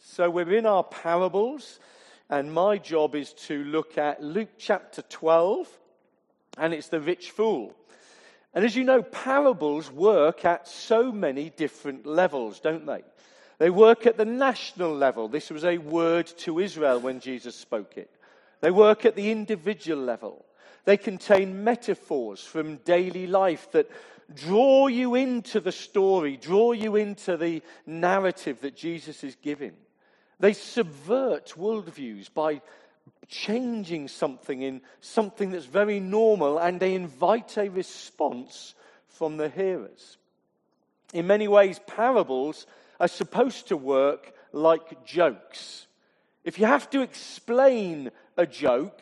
So we're in our parables, and my job is to look at Luke chapter 12, and it's the rich fool. And as you know, parables work at so many different levels, don't they? They work at the national level. This was a word to Israel when Jesus spoke it. They work at the individual level. They contain metaphors from daily life that draw you into the story, draw you into the narrative that Jesus is giving. They subvert worldviews by changing something in something that's very normal, and they invite a response from the hearers. In many ways, parables are supposed to work like jokes. If you have to explain a joke,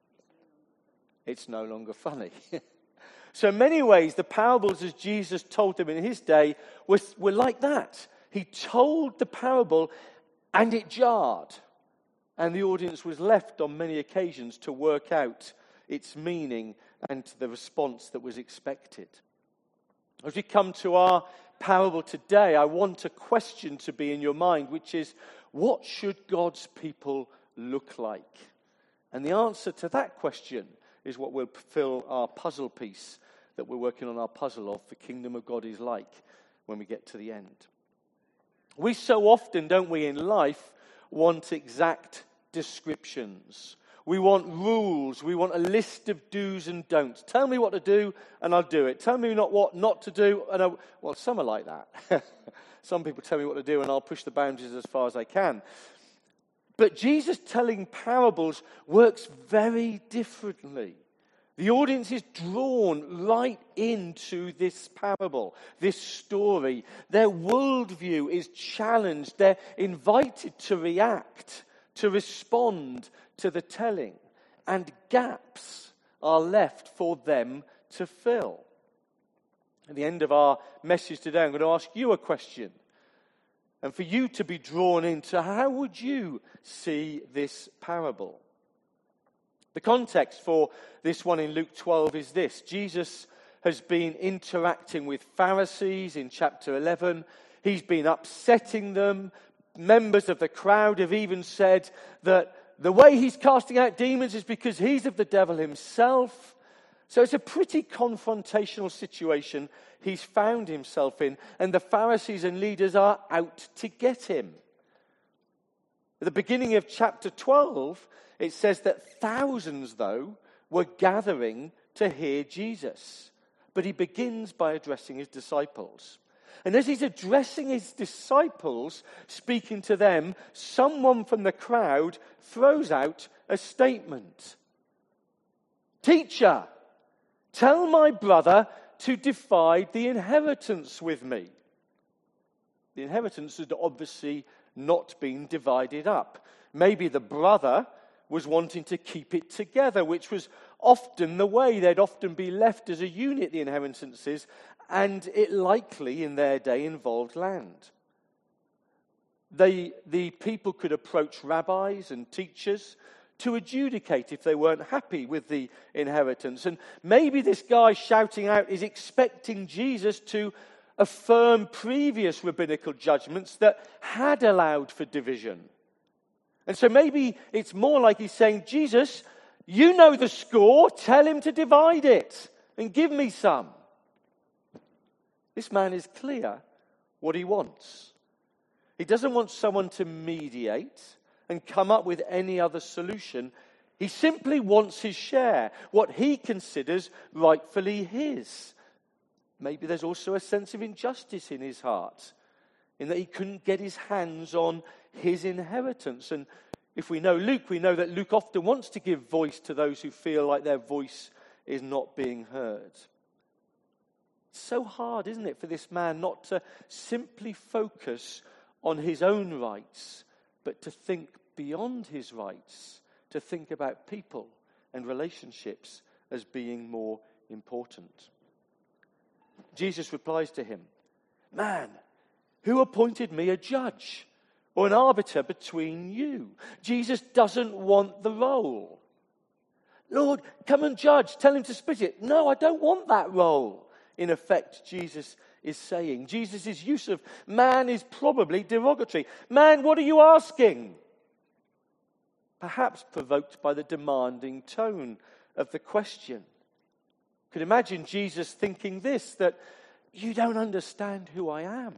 it's no longer funny. So in many ways, the parables as Jesus told them in his day were like that. He told the parable and it jarred. And the audience was left on many occasions to work out its meaning and the response that was expected. As we come to our parable today, I want a question to be in your mind, which is, what should God's people look like? And the answer to that question is what will fill our puzzle piece that we're working on, our puzzle of the kingdom of God is like when we get to the end. We so often, don't we, in life, want exact descriptions. We want rules. We want a list of do's and don'ts. Tell me what to do and I'll do it. Tell me what not to do. And well, some are like that. Some people tell me what to do and I'll push the boundaries as far as I can. But Jesus telling parables works very differently. The audience is drawn right into this parable, this story. Their worldview is challenged. They're invited to react, to respond to the telling. And gaps are left for them to fill. At the end of our message today, I'm going to ask you a question. And for you to be drawn into, how would you see this parable? The context for this one in Luke 12 is this. Jesus has been interacting with Pharisees in chapter 11. He's been upsetting them. Members of the crowd have even said that the way he's casting out demons is because he's of the devil himself. So it's a pretty confrontational situation he's found himself in, and the Pharisees and leaders are out to get him. At the beginning of chapter 12, it says that thousands, though, were gathering to hear Jesus. But he begins by addressing his disciples. And as he's addressing his disciples, speaking to them, someone from the crowd throws out a statement. "Teacher, tell my brother to divide the inheritance with me." The inheritance had obviously not been divided up. Maybe the brother was wanting to keep it together, which was often the way. They'd often be left as a unit, the inheritances, and it likely in their day involved land. The people could approach rabbis and teachers to adjudicate if they weren't happy with the inheritance. And maybe this guy shouting out is expecting Jesus to affirm previous rabbinical judgments that had allowed for division. And so maybe it's more like he's saying, Jesus, you know the score, tell him to divide it and give me some. This man is clear what he wants. He doesn't want someone to mediate and come up with any other solution. He simply wants his share, what he considers rightfully his. Maybe there's also a sense of injustice in his heart, in that he couldn't get his hands on his inheritance. And if we know Luke, we know that Luke often wants to give voice to those who feel like their voice is not being heard. It's so hard, isn't it, for this man not to simply focus on his own rights, but to think beyond his rights, to think about people and relationships as being more important. Jesus replies to him, "Man, who appointed me a judge or an arbiter between you?" Jesus doesn't want the role. "Lord, come and judge. Tell him to split it." "No, I don't want that role." In effect, Jesus is saying. Jesus' use of man is probably derogatory. Man, what are you asking? Perhaps provoked by the demanding tone of the question. Could imagine Jesus thinking this, that you don't understand who I am.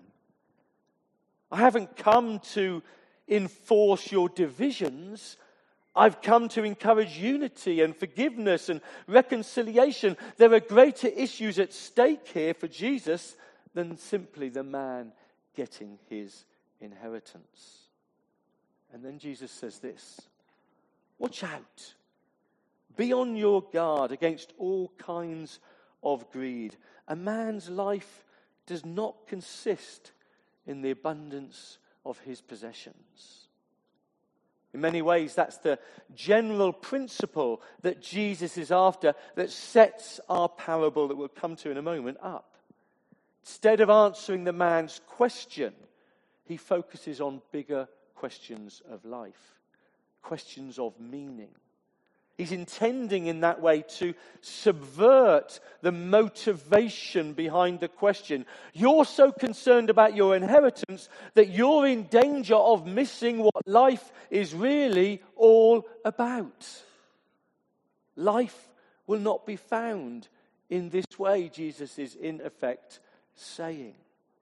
I haven't come to enforce your divisions. I've come to encourage unity and forgiveness and reconciliation. There are greater issues at stake here for Jesus than simply the man getting his inheritance. And then Jesus says this, watch out. Be on your guard against all kinds of greed. A man's life does not consist in the abundance of his possessions. In many ways, that's the general principle that Jesus is after that sets our parable that we'll come to in a moment up. Instead of answering the man's question, he focuses on bigger questions of life, questions of meaning. He's intending in that way to subvert the motivation behind the question. You're so concerned about your inheritance that you're in danger of missing what life is really all about. Life will not be found in this way, Jesus is in effect saying.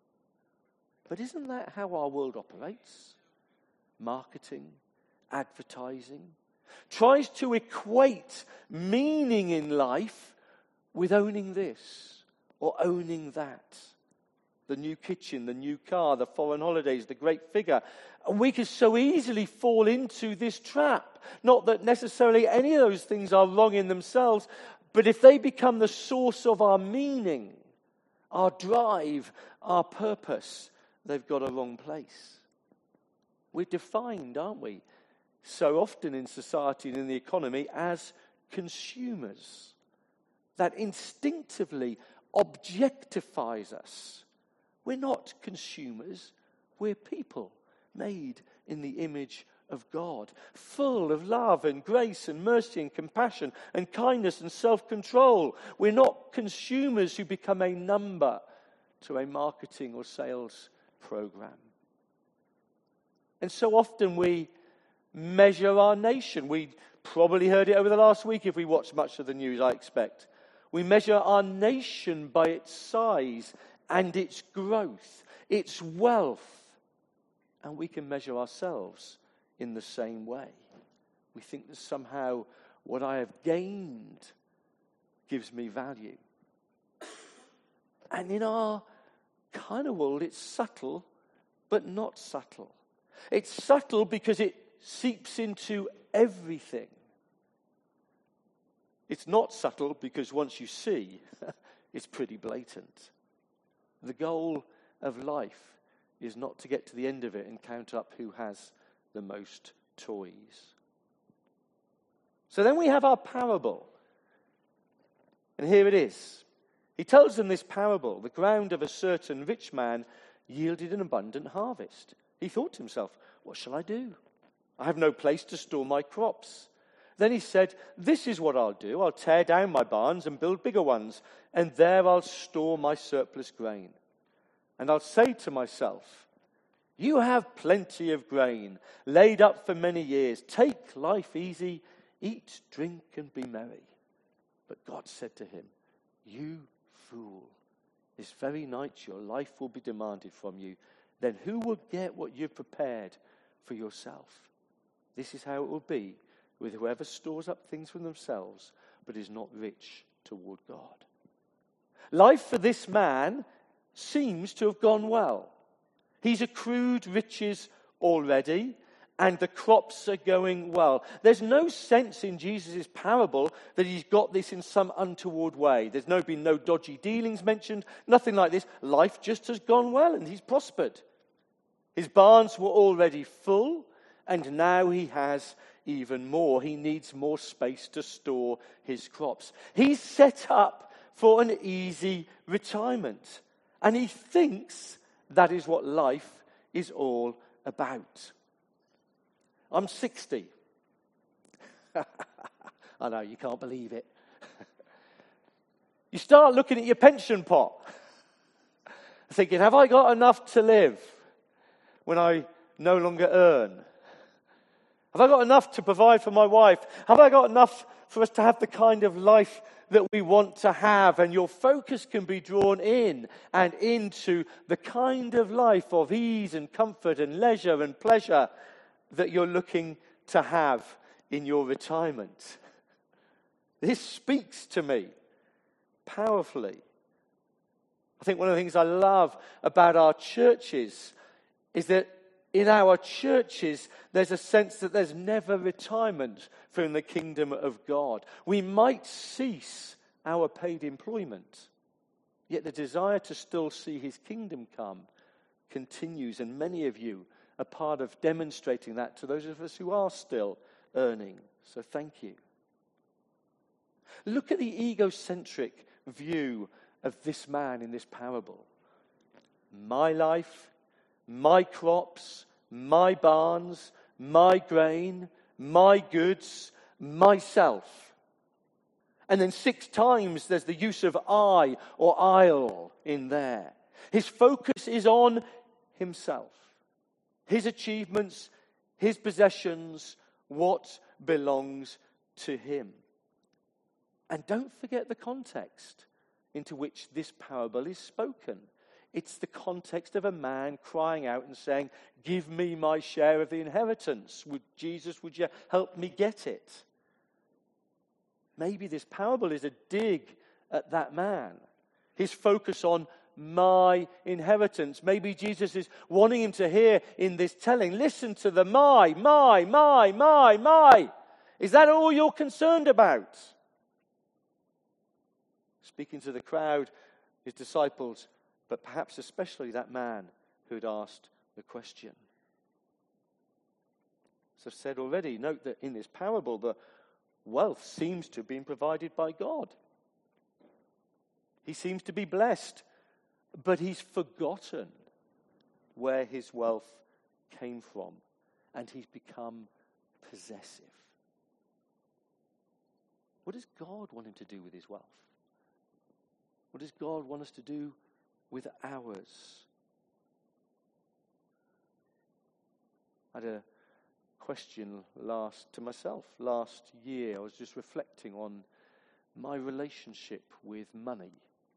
But isn't that how our world operates? Marketing, advertising, tries to equate meaning in life with owning this or owning that. The new kitchen, the new car, the foreign holidays, the great figure. And we can so easily fall into this trap. Not that necessarily any of those things are wrong in themselves, but if they become the source of our meaning, our drive, our purpose, they've got a wrong place. We're defined, aren't we, so often in society and in the economy as consumers. That instinctively objectifies us. We're not consumers, we're people made in the image of God, full of love and grace and mercy and compassion and kindness and self-control. We're not consumers who become a number to a marketing or sales program. And so often we measure our nation. We probably heard it over the last week if we watched much of the news, I expect. We measure our nation by its size and its growth, its wealth. And we can measure ourselves in the same way. We think that somehow what I have gained gives me value. And in our kind of world, it's subtle, but not subtle. It's subtle because it seeps into everything. It's not subtle because once you see, it's pretty blatant. The goal of life is not to get to the end of it and count up who has the most toys. So then we have our parable. And here it is. He tells them this parable. The ground of a certain rich man yielded an abundant harvest. He thought to himself, what shall I do? I have no place to store my crops. Then he said, this is what I'll do. I'll tear down my barns and build bigger ones, and there I'll store my surplus grain. And I'll say to myself, you have plenty of grain laid up for many years. Take life easy, eat, drink, and be merry. But God said to him, you fool, this very night your life will be demanded from you. Then who will get what you've prepared for yourself? This is how it will be with whoever stores up things for themselves, but is not rich toward God. Life for this man seems to have gone well. He's accrued riches already, and the crops are going well. There's no sense in Jesus' parable that he's got this in some untoward way. There's been no dodgy dealings mentioned, nothing like this. Life just has gone well, and he's prospered. His barns were already full, and now he has even more. He needs more space to store his crops. He's set up for an easy retirement, and he thinks that is what life is all about. I'm 60. I know, you can't believe it. You start looking at your pension pot. thinking, have I got enough to live when I no longer earn? Have I got enough to provide for my wife? Have I got enough for us to have the kind of life that we want to have? And your focus can be drawn in and into the kind of life of ease and comfort and leisure and pleasure that you're looking to have in your retirement. This speaks to me powerfully. I think one of the things I love about our churches is that in our churches, there's a sense that there's never retirement from the kingdom of God. We might cease our paid employment, yet the desire to still see his kingdom come continues, and many of you are part of demonstrating that to those of us who are still earning. So thank you. Look at the egocentric view of this man in this parable. My life, my crops, my barns, my grain, my goods, myself. And then 6 times there's the use of I or I'll in there. His focus is on himself, his achievements, his possessions, what belongs to him. And don't forget the context into which this parable is spoken. It's the context of a man crying out and saying, give me my share of the inheritance. Jesus, would you help me get it? Maybe this parable is a dig at that man. His focus on my inheritance. Maybe Jesus is wanting him to hear in this telling, listen to the my. Is that all you're concerned about? Speaking to the crowd, his disciples, but perhaps especially that man who had asked the question. As I've said already, note that in this parable, the wealth seems to have been provided by God. He seems to be blessed, but he's forgotten where his wealth came from, and he's become possessive. What does God want him to do with his wealth? What does God want us to do with ours? I had a question to myself last year. I was just reflecting on my relationship with money.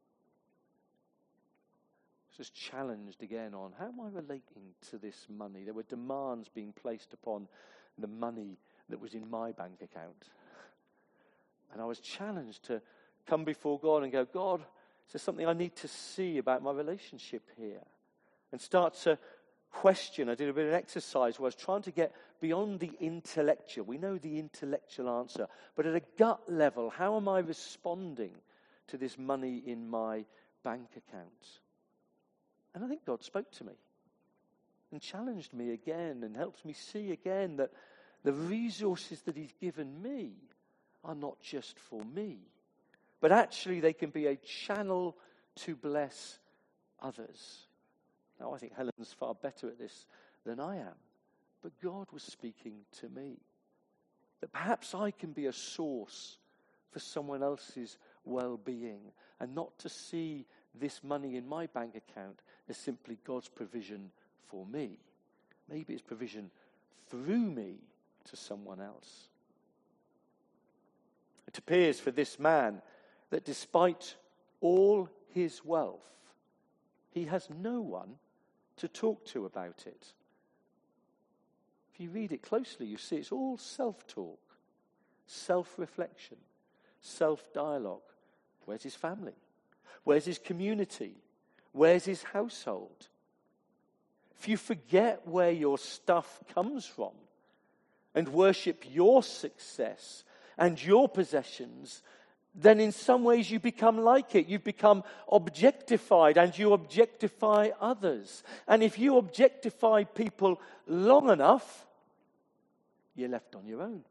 I was just challenged again on how am I relating to this money? There were demands being placed upon the money that was in my bank account. And I was challenged to come before God and go, God, is there something I need to see about my relationship here? And start to question. I did a bit of an exercise where I was trying to get beyond the intellectual. We know the intellectual answer. But at a gut level, how am I responding to this money in my bank account? And I think God spoke to me and challenged me again and helps me see again that the resources that he's given me are not just for me, but actually they can be a channel to bless others. Now, I think Helen's far better at this than I am, but God was speaking to me that perhaps I can be a source for someone else's well-being and not to see this money in my bank account as simply God's provision for me. Maybe it's provision through me to someone else. It appears for this man that despite all his wealth, he has no one to talk to about it. If you read it closely, you see it's all self-talk, self-reflection, self-dialogue. Where's his family? Where's his community? Where's his household? If you forget where your stuff comes from and worship your success and your possessions, then in some ways you become like it. You become objectified and you objectify others. And if you objectify people long enough, you're left on your own.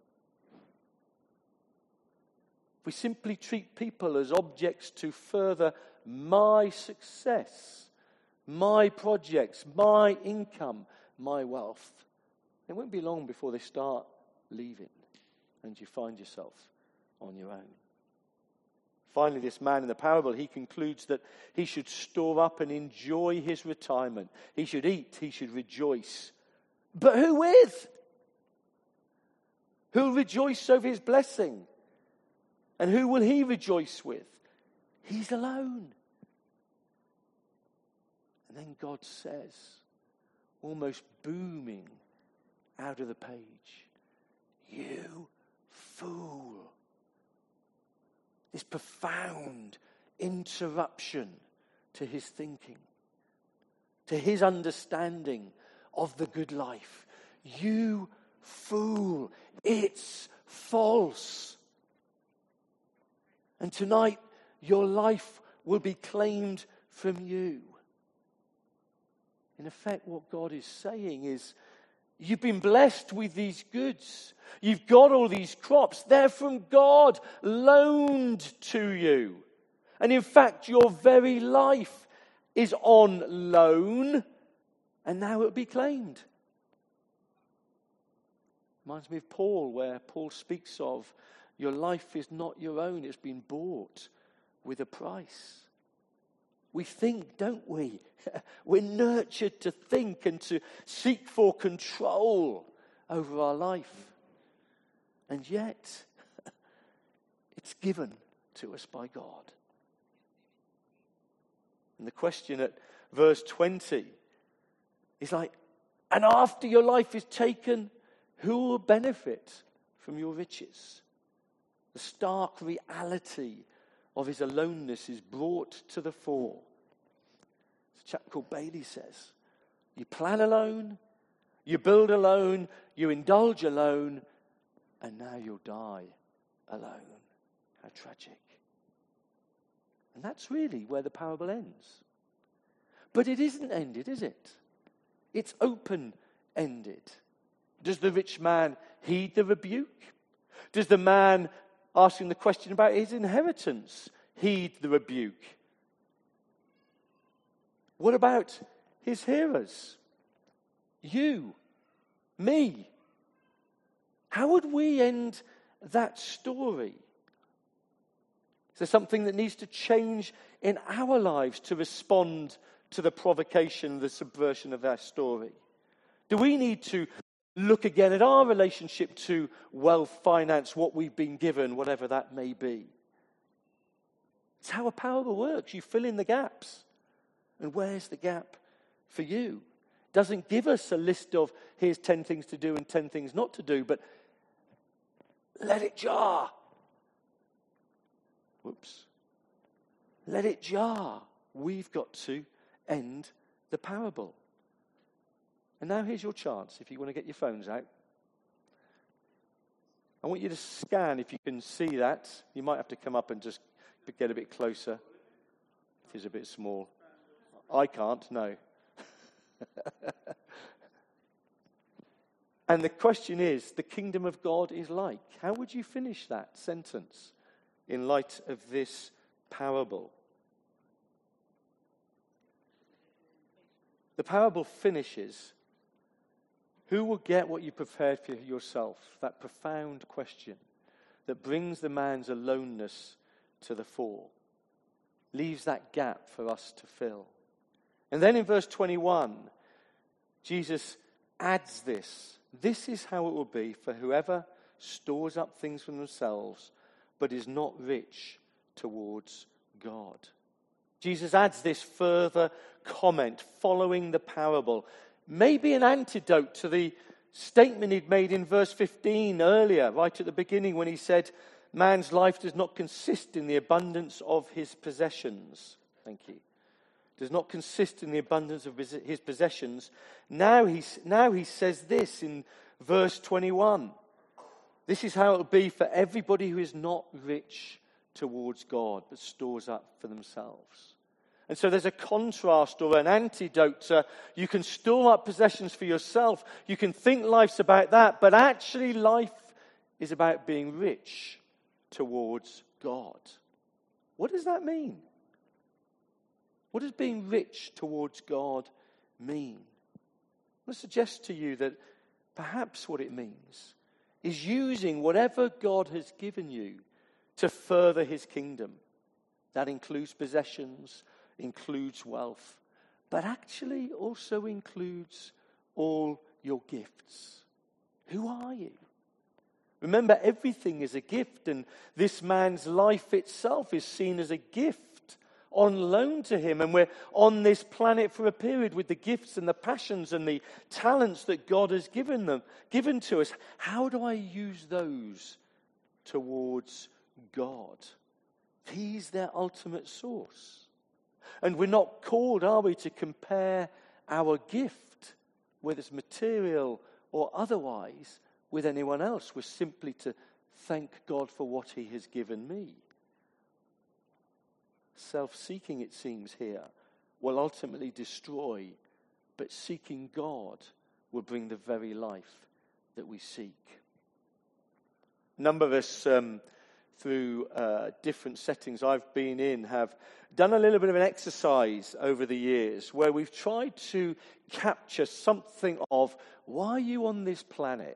If we simply treat people as objects to further my success, my projects, my income, my wealth, it won't be long before they start leaving and you find yourself on your own. Finally, this man in the parable, he concludes that he should store up and enjoy his retirement. He should eat, he should rejoice. But who with? Who will rejoice over his blessing? And who will he rejoice with? He's alone. And then God says, almost booming out of the page, "You fool." This profound interruption to his thinking, to his understanding of the good life. "You fool, it's false. And tonight, your life will be claimed from you." In effect, what God is saying is, you've been blessed with these goods. You've got all these crops. They're from God, loaned to you. And in fact, your very life is on loan, and now it will be claimed. Reminds me of Paul, where Paul speaks of, your life is not your own. It's been bought with a price. We think, don't we? We're nurtured to think and to seek for control over our life. And yet, it's given to us by God. And the question at verse 20 is like, and after your life is taken, who will benefit from your riches? The stark reality of his aloneness is brought to the fore. A chap called Bailey says, you plan alone, you build alone, you indulge alone, and now you'll die alone. How tragic. And that's really where the parable ends. But it isn't ended, is it? It's open-ended. Does the rich man heed the rebuke? Does the man asking the question about his inheritance heed the rebuke? What about his hearers? You, me. How would we end that story? Is there something that needs to change in our lives to respond to the provocation, the subversion of that story? Do we need to look again at our relationship to wealth, finance, what we've been given, whatever that may be? It's how a parable works. You fill in the gaps. And where's the gap for you? It doesn't give us a list of here's 10 things to do and 10 things not to do, but let it jar. Whoops. Let it jar. We've got to end the parable. And now here's your chance, if you want to get your phones out. I want you to scan, if you can see that. You might have to come up and just get a bit closer. It is a bit small. I can't, no. And the question is, the kingdom of God is like. How would you finish that sentence in light of this parable? The parable finishes, who will get what you prepared for yourself? That profound question that brings the man's aloneness to the fore. Leaves that gap for us to fill. And then in verse 21, Jesus adds this. This is how it will be for whoever stores up things for themselves, but is not rich towards God. Jesus adds this further comment following the parable. Maybe an antidote to the statement he'd made in verse 15 earlier, right at the beginning, when he said, man's life does not consist in the abundance of his possessions. Thank you. Does not consist in the abundance of his possessions. Now he says this in verse 21. This is how it will be for everybody who is not rich towards God, but stores up for themselves. And so there's a contrast or an antidote to, you can store up possessions for yourself. You can think life's about that, but actually life is about being rich towards God. What does that mean? What does being rich towards God mean? I want to suggest to you that perhaps what it means is using whatever God has given you to further his kingdom. That includes possessions, includes wealth, but actually also includes all your gifts. Who are you? Remember, everything is a gift, and this man's life itself is seen as a gift on loan to him. And we're on this planet for a period with the gifts and the passions and the talents that God has given to us. How do I use those towards God? He's their ultimate source. And we're not called, are we, to compare our gift, whether it's material or otherwise, with anyone else. We're simply to thank God for what he has given me. Self-seeking, it seems here, will ultimately destroy, but seeking God will bring the very life that we seek. A number of us, through different settings I've been in, have done a little bit of an exercise over the years where we've tried to capture something of, why are you on this planet?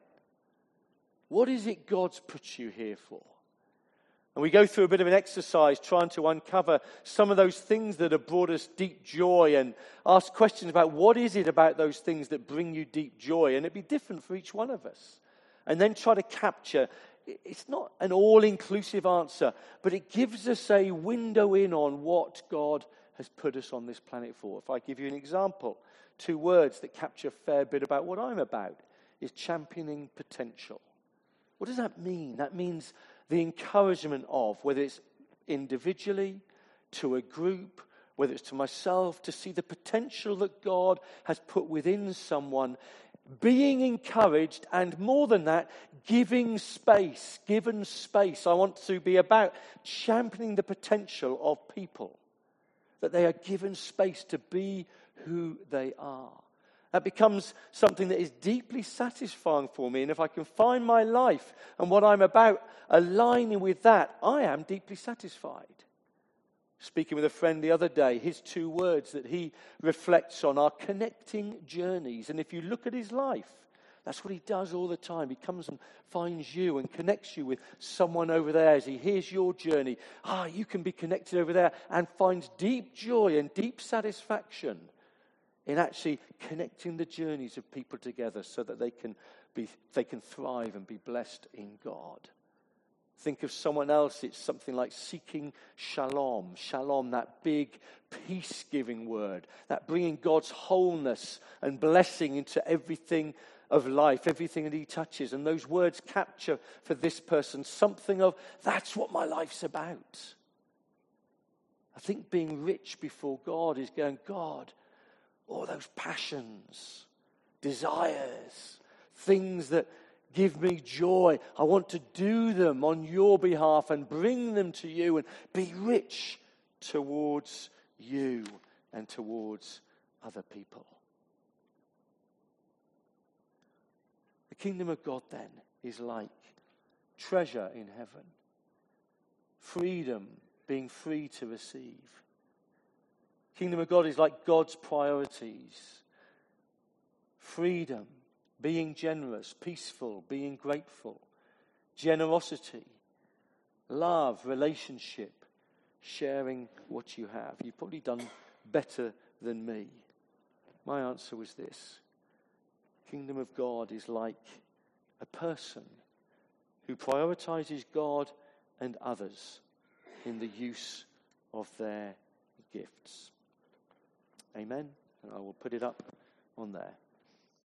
What is it God's put you here for? And we go through a bit of an exercise trying to uncover some of those things that have brought us deep joy and ask questions about what is it about those things that bring you deep joy. And it'd be different for each one of us. And then try to capture, it's not an all-inclusive answer, but it gives us a window in on what God has put us on this planet for. If I give you an example, 2 words that capture a fair bit about what I'm about is championing potential. What does that mean? That means the encouragement of, whether it's individually, to a group, whether it's to myself, to see the potential that God has put within someone, being encouraged, and more than that, given space. I want to be about championing the potential of people, that they are given space to be who they are. That becomes something that is deeply satisfying for me. And if I can find my life and what I'm about aligning with that, I am deeply satisfied. Speaking with a friend the other day, his 2 words that he reflects on are connecting journeys. And if you look at his life, that's what he does all the time. He comes and finds you and connects you with someone over there as he hears your journey. You can be connected over there, and finds deep joy and deep satisfaction in actually connecting the journeys of people together so that they can thrive and be blessed in God. Think of someone else, it's something like seeking shalom. Shalom, that big peace-giving word, that bringing God's wholeness and blessing into everything of life, everything that he touches. And those words capture for this person something of, that's what my life's about. I think being rich before God is going, God, all those passions, desires, things that give me joy, I want to do them on your behalf and bring them to you and be rich towards you and towards other people. The kingdom of God then is like treasure in heaven, freedom, being free to receive. Kingdom of God is like God's priorities. Freedom, being generous, peaceful, being grateful. Generosity, love, relationship, sharing what you have. You've probably done better than me. My answer was this. Kingdom of God is like a person who prioritizes God and others in the use of their gifts. Amen. And I will put it up on there.